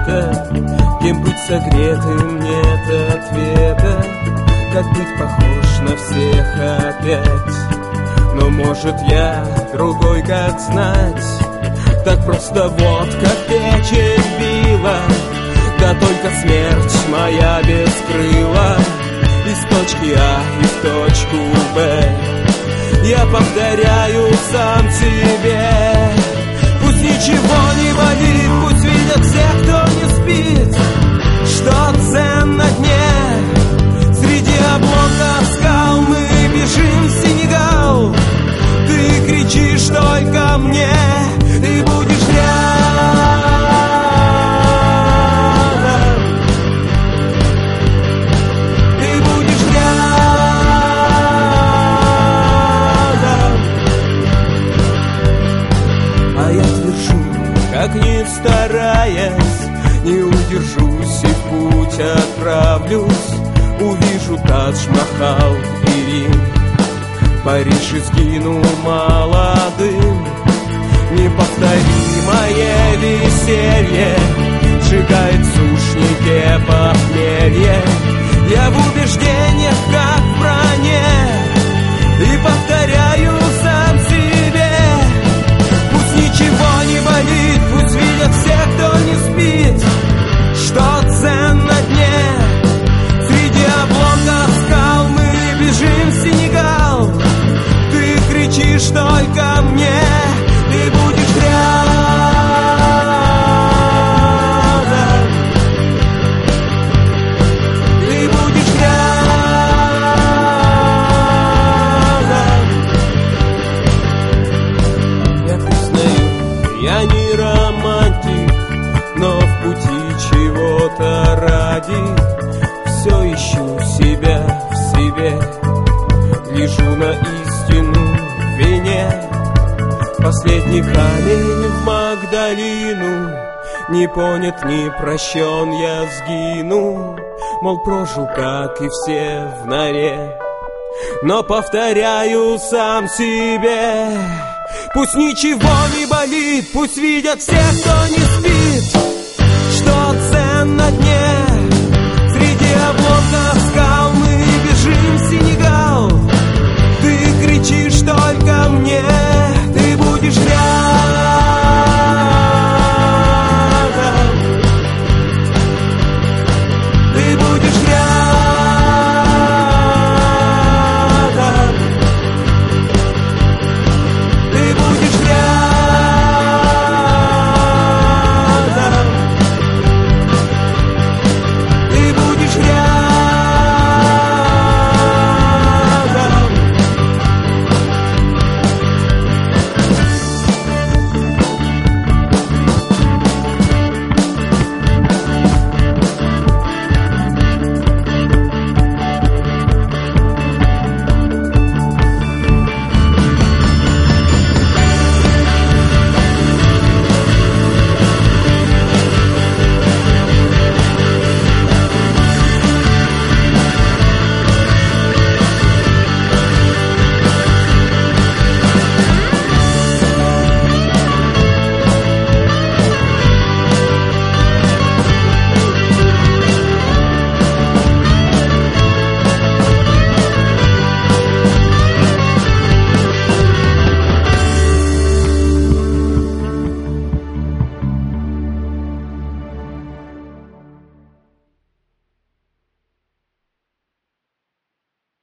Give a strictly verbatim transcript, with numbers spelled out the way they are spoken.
света, кем быть согретым нет ответа, как быть похож на всех опять. Но может я другой, как знать, так просто вот как печень била, да только смерть моя без крыла. Из точки А и в точку Б я повторяю сам себе. Пусть ничего не болит, пусть видят все, кто не спит, что цен на дне. Среди обломков скал мы бежим в Сенегал. Ты кричишь только мне, ты будешь рядом. Ты будешь рядом. А я твержу, как ни стараясь, не удержусь и в путь отправлюсь. Увижу Тадж-Махал и Рим, Париж и сгину молодым. Неповторимое веселье сжигает в сушнике похмелье. Я в убеждениях, как в броне, и повторяю сам себе. Пусть ничего не болит, пусть видят все, кто не спит, что цен на дне. Среди обломков скал мы бежим в Сенегал. Ты кричишь только мне, ты будешь рядом. Ты будешь рядом. Я признаю, я не романтик, но в пути чего-то ради все ищу себя в себе. Гляжу на истину в вине. Последний камень в Магдалину. Не понят, не прощен, я сгину. Мол, прожил, как и все, в норе. Но повторяю сам себе. Пусть ничего не болит, пусть видят все, кто не спит,